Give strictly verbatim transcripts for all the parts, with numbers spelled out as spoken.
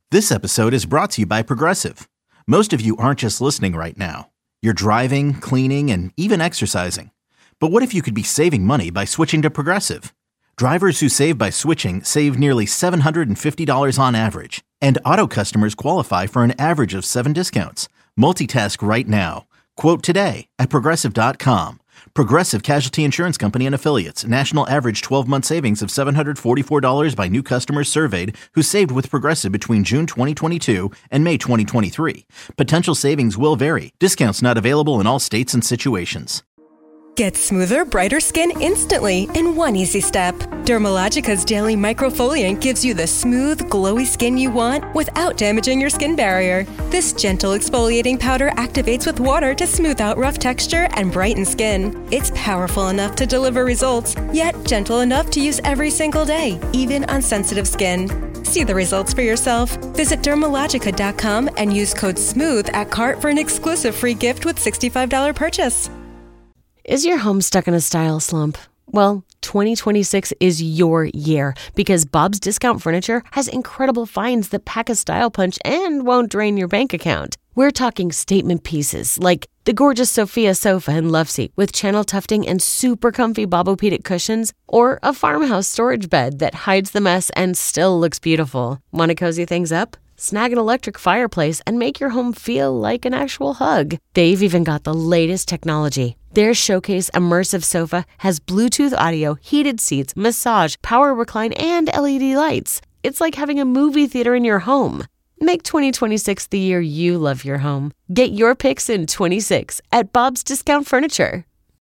This episode is brought to you by Progressive. Most of you aren't just listening right now. You're driving, cleaning, and even exercising. But what if you could be saving money by switching to Progressive? Drivers who save by switching save nearly seven hundred fifty dollars on average. And auto customers qualify for an average of seven discounts. Multitask right now. Quote today at Progressive dot com. Progressive Casualty Insurance Company and Affiliates. National average twelve-month savings of seven hundred forty-four dollars by new customers surveyed who saved with Progressive between June twenty twenty-two and May twenty twenty-three. Potential savings will vary. Discounts not available in all states and situations. Get smoother, brighter skin instantly in one easy step. Dermalogica's Daily Microfoliant gives you the smooth, glowy skin you want without damaging your skin barrier. This gentle exfoliating powder activates with water to smooth out rough texture and brighten skin. It's powerful enough to deliver results, yet gentle enough to use every single day, even on sensitive skin. See the results for yourself. Visit Dermalogica dot com and use code SMOOTH at cart for an exclusive free gift with sixty-five dollars purchase. Is your home stuck in a style slump? Well, twenty twenty-six is your year because Bob's Discount Furniture has incredible finds that pack a style punch and won't drain your bank account. We're talking statement pieces like the gorgeous Sophia sofa and love seat with channel tufting and super comfy Bobopedic cushions, or a farmhouse storage bed that hides the mess and still looks beautiful. Want to cozy things up? Snag an electric fireplace and make your home feel like an actual hug. They've even got the latest technology. Their Showcase Immersive Sofa has Bluetooth audio, heated seats, massage, power recline, and L E D lights. It's like having a movie theater in your home. Make twenty twenty-six the year you love your home. Get your picks in twenty-six at Bob's Discount Furniture.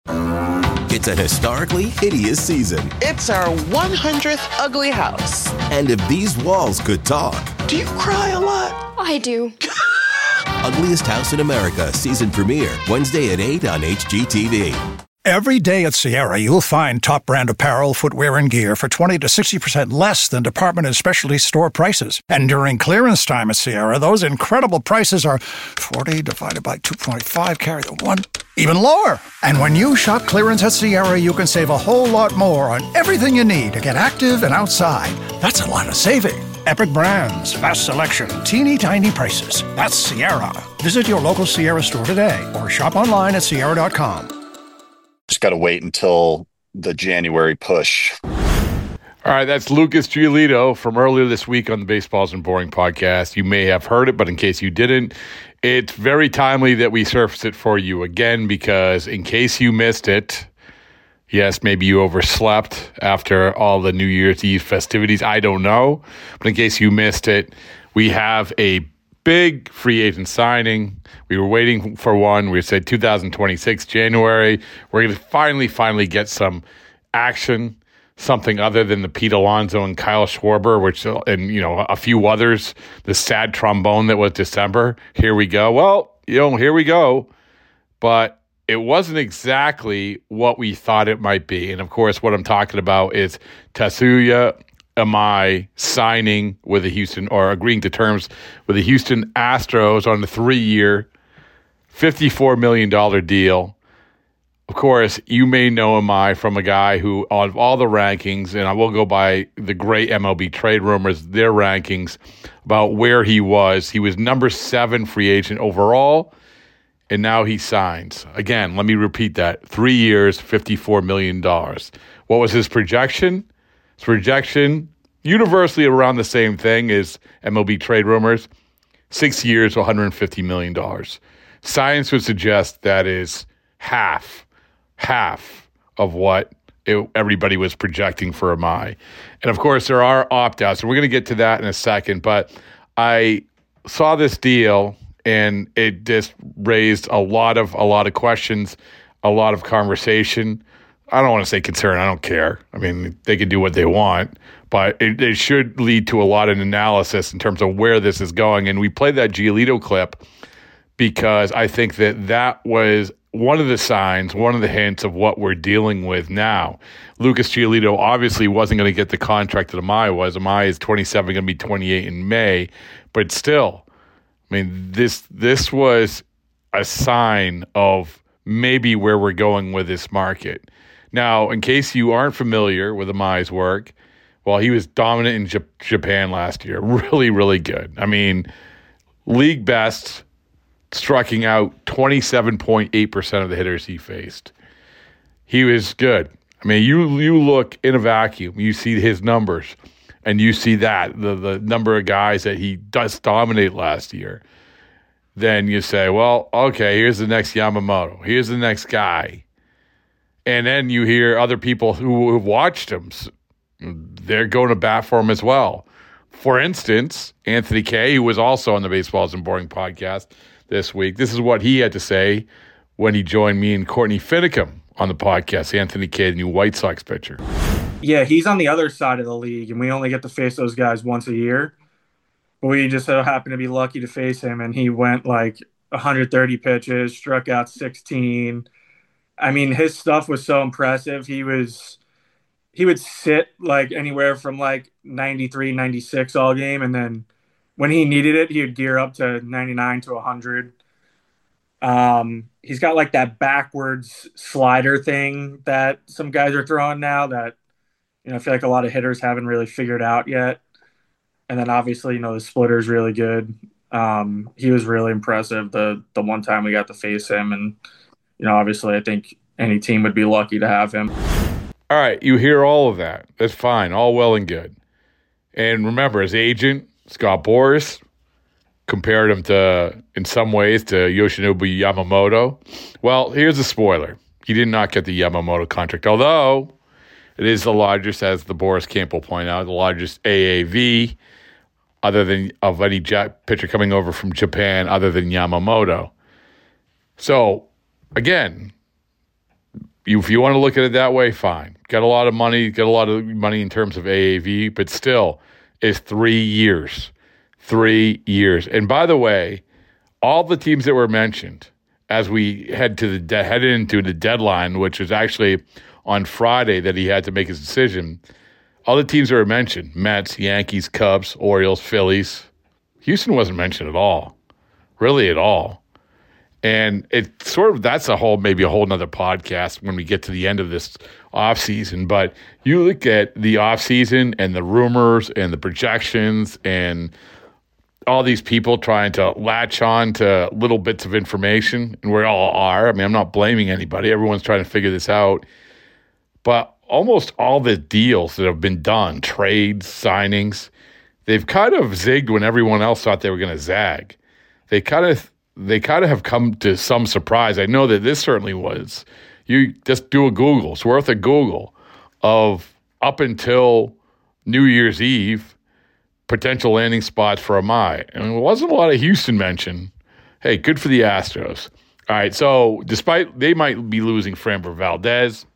It's a historically hideous season. It's our one hundredth ugly house. And if these walls could talk... Do you cry a lot? I do. Ugliest House in America season premiere Wednesday at eight on H G T V. Every day at Sierra, you'll find top brand apparel, footwear, and gear for twenty to sixty percent less than department and specialty store prices. And during clearance time at Sierra, those incredible prices are forty divided by two point five, carry the one, even lower. And when you shop clearance at Sierra, you can save a whole lot more on everything you need to get active and outside. That's a lot of saving. Epic brands, vast selection, teeny tiny prices. That's Sierra. Visit your local Sierra store today or shop online at Sierra dot com. Just got to wait until the January push. All right, that's Lucas Giolito from earlier this week on the Baseballs and Boring podcast. You may have heard it, but in case you didn't, it's very timely that we surface it for you again, because in case you missed it, yes, maybe you overslept after all the New Year's Eve festivities. I don't know. But in case you missed it, we have a big free agent signing. We were waiting for one. We said two thousand twenty-six, January. We're going to finally, finally get some action, something other than the Pete Alonso and Kyle Schwarber, which, and, you know, a few others, the sad trombone that was December. Here we go. Well, you know, here we go. But it wasn't exactly what we thought it might be. And, of course, what I'm talking about is Tetsuya Imai signing with the Houston, or agreeing to terms with the Houston Astros on a three-year, fifty-four million dollars deal. Of course, you may know Imai from a guy who, out of all the rankings, and I will go by the great M L B Trade Rumors, their rankings about where he was. He was number seven free agent overall, and now he signs. Again, let me repeat that. Three years, fifty-four million dollars. What was his projection? His projection, universally around the same thing as M L B Trade Rumors, six years, one hundred fifty million dollars. Science would suggest that is half, half of what it, everybody was projecting for Imai. And, of course, there are opt-outs, and we're going to get to that in a second. But I saw this deal, and it just raised a lot of a lot of questions, a lot of conversation. I don't want to say concern. I don't care. I mean, they can do what they want, but it, it should lead to a lot of analysis in terms of where this is going. And we played that Giolito clip because I think that that was one of the signs, one of the hints of what we're dealing with now. Lucas Giolito obviously wasn't going to get the contract that Imai was. Imai is twenty-seven, going to be twenty-eight in May, but still, I mean, this this was a sign of maybe where we're going with this market. Now, in case you aren't familiar with Imai's work, Well, he was dominant in J- Japan last year. Really, really good. I mean, league best, striking out twenty-seven point eight percent of the hitters he faced. He was good. I mean, you you look in a vacuum, you see his numbers, and you see that, the, the number of guys that he does dominate last year. Then you say, well, okay, here's the next Yamamoto. Here's the next guy. And then you hear other people who have watched him, they're going to bat for him as well. For instance, Anthony Kay, who was also on the Baseballs and Boring podcast this week, this is what he had to say when he joined me and Courtney Finicum on the podcast. Anthony Kay, the new White Sox pitcher. Yeah, he's on the other side of the league, and we only get to face those guys once a year. But we just so happened to be lucky to face him, and he went like one hundred thirty pitches, struck out sixteen. I mean, his stuff was so impressive. He was he would sit like anywhere from like ninety-three, ninety-six all game, and then when he needed it, he would gear up to ninety-nine to one hundred. Um, he's got like that backwards slider thing that some guys are throwing now that, you know, I feel like a lot of hitters haven't really figured out yet. And then obviously, you know, the splitter is really good. Um, he was really impressive the the one time we got to face him. And, you know, obviously I think any team would be lucky to have him. All right, you hear all of that. That's fine, all well and good. And remember, his agent, Scott Boras, compared him to, in some ways, to Yoshinobu Yamamoto. Well, here's a spoiler. He did not get the Yamamoto contract, although it is the largest, as the Boris Camp will point out, the largest A A V other than of any pitcher coming over from Japan other than Yamamoto. So, again, you, if you want to look at it that way, fine. Got a lot of money, got a lot of money in terms of A A V, but still, it's three years. Three years. And by the way, all the teams that were mentioned as we head to the de- head into the deadline, which was actually on Friday that he had to make his decision, all the teams that were mentioned, Mets, Yankees, Cubs, Orioles, Phillies, Houston wasn't mentioned at all, really at all. And it sort of, that's a whole, maybe a whole nother podcast when we get to the end of this offseason. But you look at the offseason and the rumors and the projections and all these people trying to latch on to little bits of information, and we all are. I mean, I'm not blaming anybody. Everyone's trying to figure this out. But almost all the deals that have been done, trades, signings, they've kind of zigged when everyone else thought they were going to zag. They kind of they kind of have come to some surprise. I know that this certainly was. You just do a Google. It's worth a Google of up until New Year's Eve, potential landing spots for Amai. And there wasn't a lot of Houston mention. Hey, good for the Astros. All right, so despite they might be losing Framber Valdez,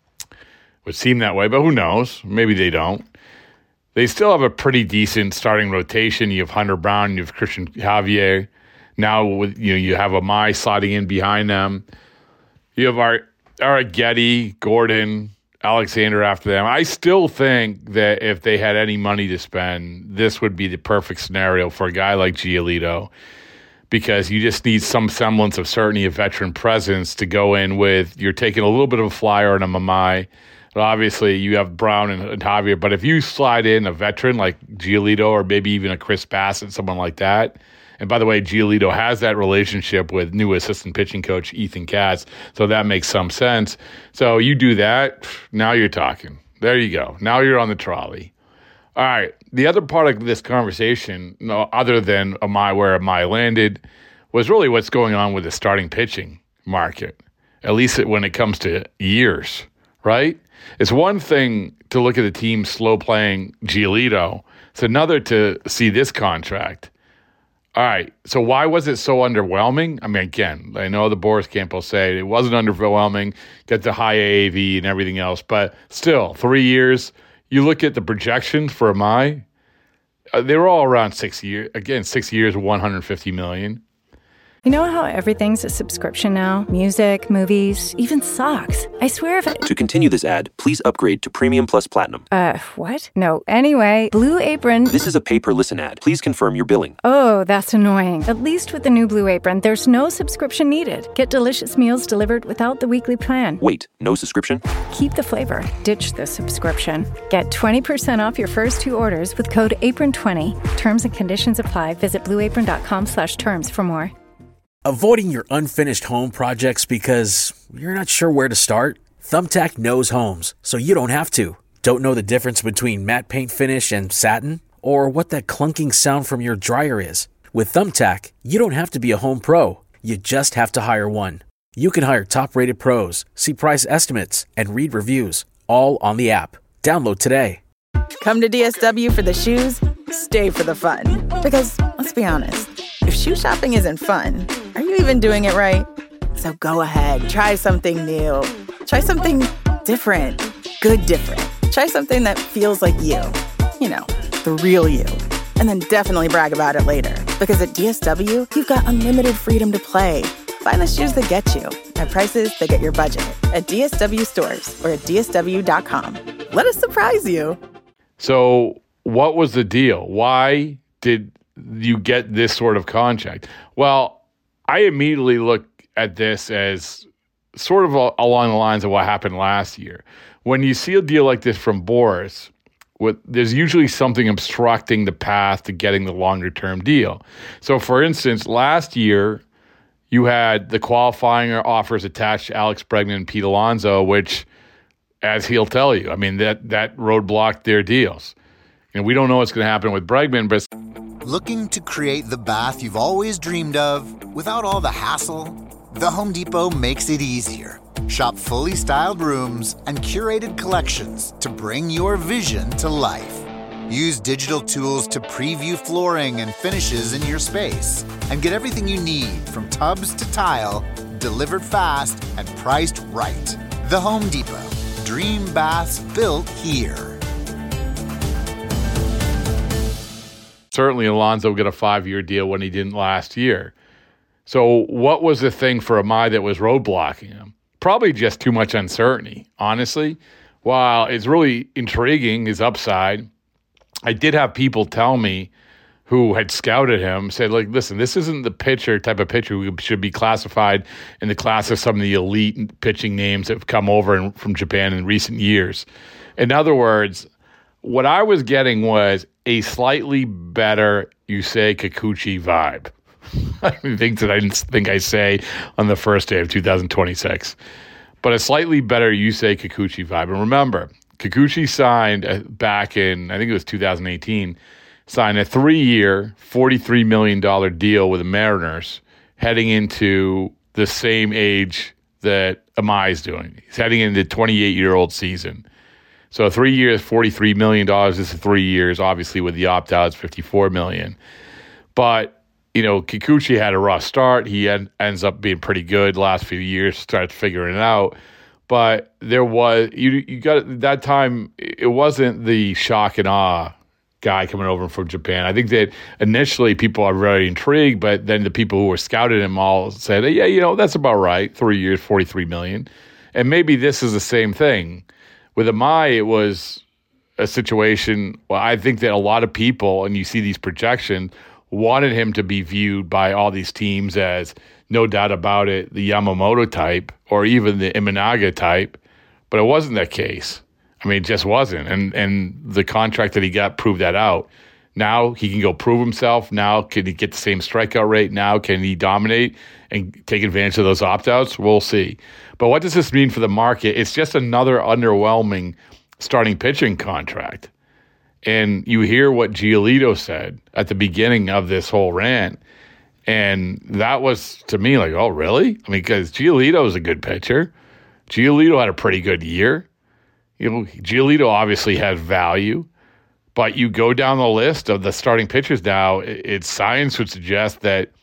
would seem that way, but who knows? Maybe they don't. They still have a pretty decent starting rotation. You have Hunter Brown, you have Christian Javier. Now with you know you have Amai sliding in behind them. You have our Arrighetti, Gordon, Alexander after them. I still think that if they had any money to spend, this would be the perfect scenario for a guy like Giolito, because you just need some semblance of certainty of veteran presence to go in with. You're taking a little bit of a flyer on a Amai. But obviously, you have Brown and, and Javier. But if you slide in a veteran like Giolito or maybe even a Chris Bassett, someone like that, and by the way, Giolito has that relationship with new assistant pitching coach Ethan Katz, so that makes some sense. So you do that, now you're talking. There you go. Now you're on the trolley. All right. The other part of this conversation, no, other than Amai, where Amai landed, was really what's going on with the starting pitching market, at least when it comes to years, right? It's one thing to look at the team slow playing Giolito. It's another to see this contract. All right, so why was it so underwhelming? I mean, again, I know the Boris Camp will say it wasn't underwhelming, get the high A A V and everything else, but still, three years, you look at the projections for Amai, uh, they were all around six years. Again, six years, one hundred fifty million dollars. You know how everything's a subscription now? Music, movies, even socks. I swear if it... To continue this ad, please upgrade to Premium Plus Platinum. Uh, what? No, anyway, Blue Apron... This is a pay-per-listen ad. Please confirm your billing. Oh, that's annoying. At least with the new Blue Apron, there's no subscription needed. Get delicious meals delivered without the weekly plan. Wait, no subscription? Keep the flavor. Ditch the subscription. Get twenty percent off your first two orders with code apron twenty. Terms and conditions apply. Visit blueapron.com slash terms for more. Avoiding your unfinished home projects because you're not sure where to start? Thumbtack knows homes, so you don't have to. Don't know the difference between matte paint finish and satin? Or what that clunking sound from your dryer is? With Thumbtack, you don't have to be a home pro. You just have to hire one. You can hire top-rated pros, see price estimates, and read reviews, all on the app. Download today. Come to D S W for the shoes, stay for the fun. Because, let's be honest, if shoe shopping isn't fun, are you even doing it right? So go ahead, try something new. Try something different. Good different. Try something that feels like you. You know, the real you. And then definitely brag about it later. Because at D S W, you've got unlimited freedom to play. Find the shoes that get you at prices that get your budget at D S W stores or at D S W dot com. Let us surprise you. So what was the deal? Why did you get this sort of contract? Well, I immediately look at this as sort of a, along the lines of what happened last year. When you see a deal like this from Boras, with, there's usually something obstructing the path to getting the longer-term deal. So, for instance, last year, you had the qualifying offers attached to Alex Bregman and Pete Alonso, which, as he'll tell you, I mean, that, that roadblocked their deals. And we don't know what's going to happen with Bregman, but... Looking to create the bath you've always dreamed of without all the hassle? The Home Depot makes it easier. Shop fully styled rooms and curated collections to bring your vision to life. Use digital tools to preview flooring and finishes in your space. And get everything you need from tubs to tile, delivered fast and priced right. The Home Depot. Dream baths built here. Certainly Alonso got a five-year deal when he didn't last year. So what was the thing for Amai that was roadblocking him? Probably just too much uncertainty, honestly. While it's really intriguing, his upside, I did have people tell me who had scouted him, said, like, listen, this isn't the pitcher type of pitcher who should be classified in the class of some of the elite pitching names that have come over in, from Japan in recent years. In other words, what I was getting was a slightly better Yusei Kikuchi vibe. I mean, things that I didn't think I say on the first day of two thousand twenty-six. But a slightly better Yusei Kikuchi vibe. And remember, Kikuchi signed uh, back in, I think it was two thousand eighteen, signed a three-year, forty-three million dollars deal with the Mariners heading into the same age that Amai is doing. He's heading into the twenty-eight-year-old season. So three years, forty-three million dollars. This is three years, obviously, with the opt-outs, fifty-four million dollars. But, you know, Kikuchi had a rough start. He en- ends up being pretty good last few years, starts figuring it out. But there was, you you got, that time, it wasn't the shock and awe guy coming over from Japan. I think that initially people are very intrigued, but then the people who were scouted him all said, yeah, you know, that's about right. Three years, forty-three million dollars. And maybe this is the same thing. With Amai, it was a situation, well, I think that a lot of people, and you see these projections, wanted him to be viewed by all these teams as, no doubt about it, the Yamamoto type or even the Imanaga type, but it wasn't that case. I mean, it just wasn't. And and the contract that he got proved that out. Now he can go prove himself. Now can he get the same strikeout rate? Now can he dominate and take advantage of those opt-outs? We'll see. But what does this mean for the market? It's just another underwhelming starting pitching contract. And you hear what Giolito said at the beginning of this whole rant. And that was, to me, like, oh, really? I mean, because Giolito is a good pitcher. Giolito had a pretty good year. You know, Giolito obviously has value. But you go down the list of the starting pitchers now, it's science would suggest that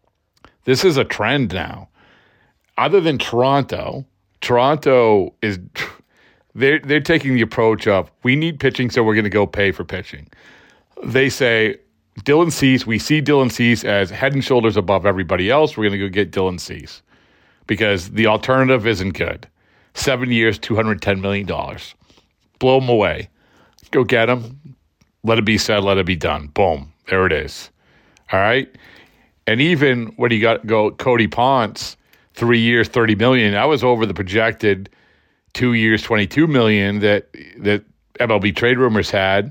this is a trend now. Other than Toronto, Toronto is they're they're taking the approach of we need pitching, so we're going to go pay for pitching. They say Dylan Cease, we see Dylan Cease as head and shoulders above everybody else. We're going to go get Dylan Cease because the alternative isn't good. Seven years, two hundred ten million dollars. Blow him away. Go get him. Let it be said, let it be done. Boom. There it is. All right? And even when you got go Cody Ponce, three years, thirty million dollars, that was over the projected two years, twenty-two million dollars that, that M L B Trade Rumors had.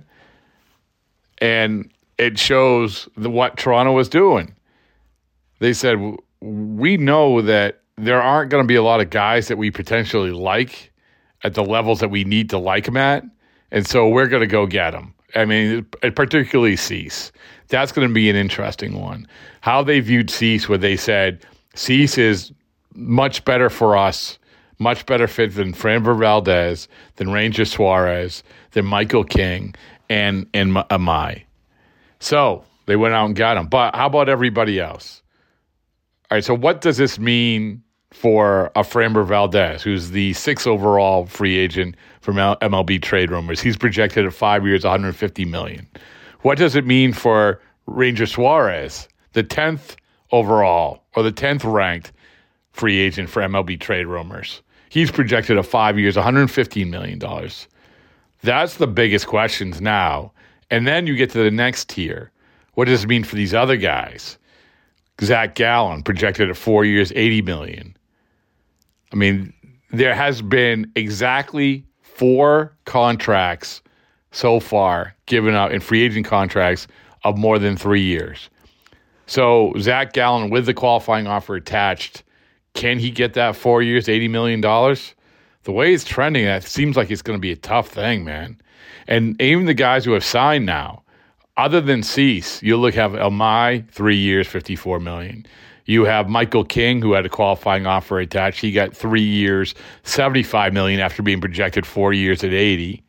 And it shows the, what Toronto was doing. They said, we know that there aren't going to be a lot of guys that we potentially like at the levels that we need to like them at. And so we're going to go get them. I mean, particularly Cease. That's going to be an interesting one. How they viewed Cease, where they said, Cease is much better for us, much better fit than Framber Valdez, than Ranger Suarez, than Michael King, and, and Amai. So they went out and got him. But how about everybody else? All right, so what does this mean for a Framber Valdez, who's the sixth overall free agent from M L B Trade Rumors? He's projected at five years, one hundred fifty million dollars. What does it mean for Ranger Suarez, the tenth overall or the tenth ranked free agent for M L B Trade Rumors? He's projected at five years, one hundred fifteen million dollars. That's the biggest questions now. And then you get to the next tier. What does it mean for these other guys? Zach Gallen projected at four years, eighty million dollars. I mean, there has been exactly four contracts so far given out in free agent contracts of more than three years. So Zach Gallen, with the qualifying offer attached, can he get that four years, eighty million dollars? The way it's trending, it seems like it's going to be a tough thing, man. And even the guys who have signed now, other than Cease, you look have Amai, three years, fifty-four million dollars. You have Michael King, who had a qualifying offer attached. He got three years, seventy-five million dollars after being projected four years at eighty.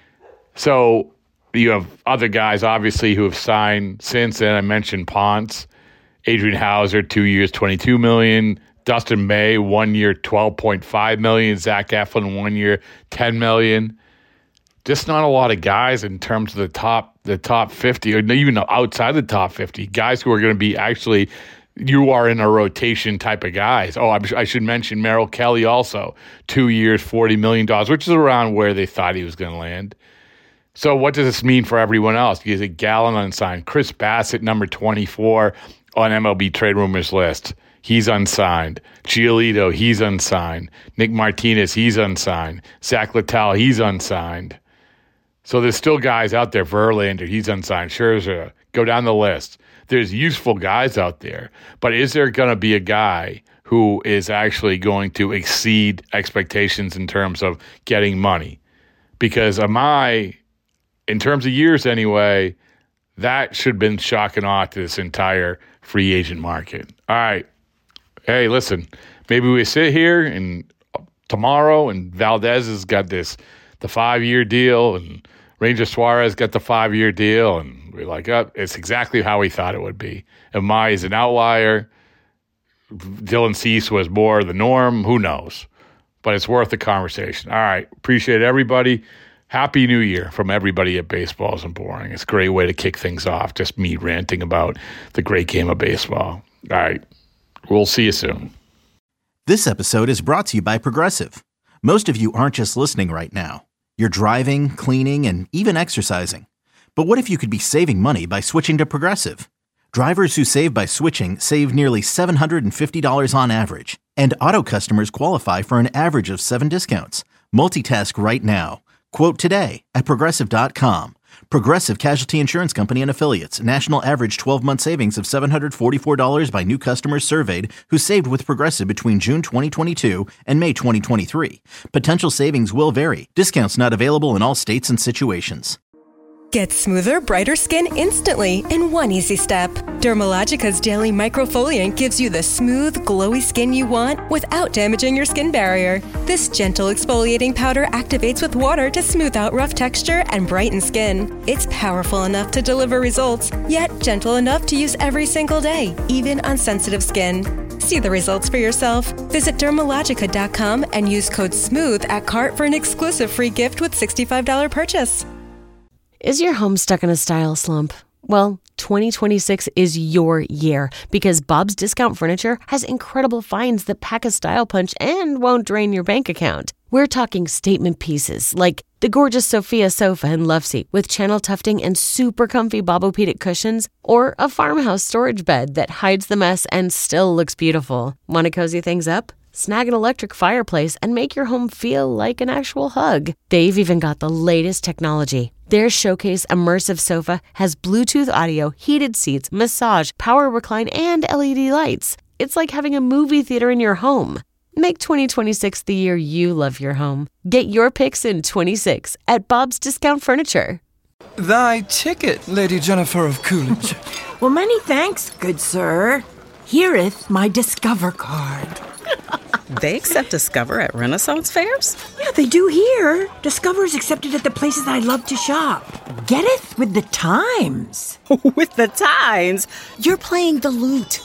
So you have other guys, obviously, who have signed since then. I mentioned Ponce, Adrian Hauser, two years, twenty-two million dollars. Dustin May, one year, twelve point five million dollars. Zach Eflin, one year, ten million dollars. Just not a lot of guys in terms of the top, the top fifty, or even outside the top fifty, guys who are going to be actually, you are in a rotation type of guys. Oh, I should mention Merrill Kelly also, two years, forty million dollars, which is around where they thought he was going to land. So what does this mean for everyone else? You get Gallen unsigned. Chris Bassett, number twenty-four on M L B Trade Rumors list. He's unsigned. Giolito, he's unsigned. Nick Martinez, he's unsigned. Zach Littell, he's unsigned. So there's still guys out there. Verlander, he's unsigned. Scherzer, go down the list. There's useful guys out there. But is there going to be a guy who is actually going to exceed expectations in terms of getting money? Because Amai, in terms of years anyway, that should have been shock and awe to this entire free agent market. All right. Hey, listen, maybe we sit here and tomorrow and Valdez has got this, the five-year deal, and Ranger Suarez got the five-year deal, and we're like, oh, it's exactly how we thought it would be. Amai is an outlier. Dylan Cease was more the norm. Who knows? But it's worth the conversation. All right. Appreciate everybody. Happy New Year from everybody at Baseball Isn't Boring. It's a great way to kick things off, just me ranting about the great game of baseball. All right. We'll see you soon. This episode is brought to you by Progressive. Most of you aren't just listening right now. You're driving, cleaning, and even exercising. But what if you could be saving money by switching to Progressive? Drivers who save by switching save nearly seven hundred fifty dollars on average. And auto customers qualify for an average of seven discounts. Multitask right now. Quote today at Progressive dot com. Progressive Casualty Insurance Company and Affiliates. National average twelve-month savings of seven hundred forty-four dollars by new customers surveyed who saved with Progressive between June twenty twenty-two and May twenty twenty-three. Potential savings will vary. Discounts not available in all states and situations. Get smoother, brighter skin instantly in one easy step. Dermalogica's Daily Microfoliant gives you the smooth, glowy skin you want without damaging your skin barrier. This gentle exfoliating powder activates with water to smooth out rough texture and brighten skin. It's powerful enough to deliver results, yet gentle enough to use every single day, even on sensitive skin. See the results for yourself. Visit Dermalogica dot com and use code SMOOTH at cart for an exclusive free gift with sixty-five dollars purchase. Is your home stuck in a style slump? Well, twenty twenty-six is your year because Bob's Discount Furniture has incredible finds that pack a style punch and won't drain your bank account. We're talking statement pieces like the gorgeous Sophia sofa and love seat with channel tufting and super comfy Bobopedic cushions, or a farmhouse storage bed that hides the mess and still looks beautiful. Want to cozy things up? Snag an electric fireplace and make your home feel like an actual hug. They've even got the latest technology. Their Showcase Immersive Sofa has Bluetooth audio, heated seats, massage, power recline, and L E D lights. It's like having a movie theater in your home. Make twenty twenty-six the year you love your home. Get your picks in twenty-six at Bob's Discount Furniture. Thy ticket, Lady Jennifer of Coolidge. Well, many thanks, good sir. Hereth my Discover card. They accept Discover at Renaissance fairs? Yeah, they do here. Discover's accepted at the places I love to shop. Getteth with the times. With the times? You're playing the lute.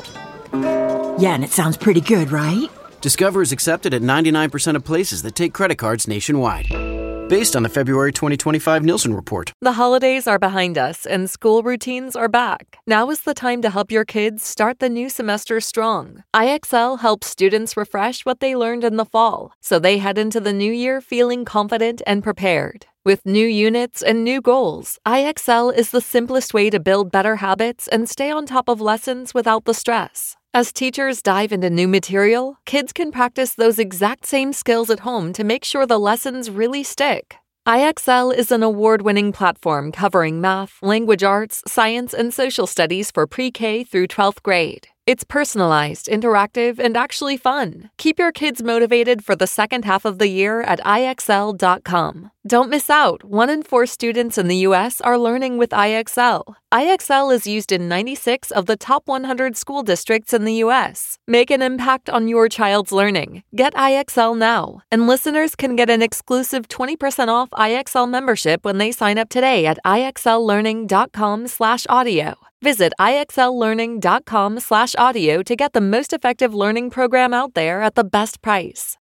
Yeah, and it sounds pretty good, right? Discover is accepted at ninety-nine percent of places that take credit cards nationwide. Based on the February twenty twenty-five Nielsen report. The holidays are behind us and school routines are back. Now is the time to help your kids start the new semester strong. I X L helps students refresh what they learned in the fall, so they head into the new year feeling confident and prepared. With new units and new goals, I X L is the simplest way to build better habits and stay on top of lessons without the stress. As teachers dive into new material, kids can practice those exact same skills at home to make sure the lessons really stick. I X L is an award-winning platform covering math, language arts, science, and social studies for pre-K through twelfth grade. It's personalized, interactive, and actually fun. Keep your kids motivated for the second half of the year at I X L dot com. Don't miss out. One in four students in the U S are learning with I X L. I X L is used in ninety-six of the top one hundred school districts in the U S. Make an impact on your child's learning. Get I X L now. And listeners can get an exclusive twenty percent off I X L membership when they sign up today at I X L learning dot com slash audio. Visit I X L learning dot com slash audio to get the most effective learning program out there at the best price.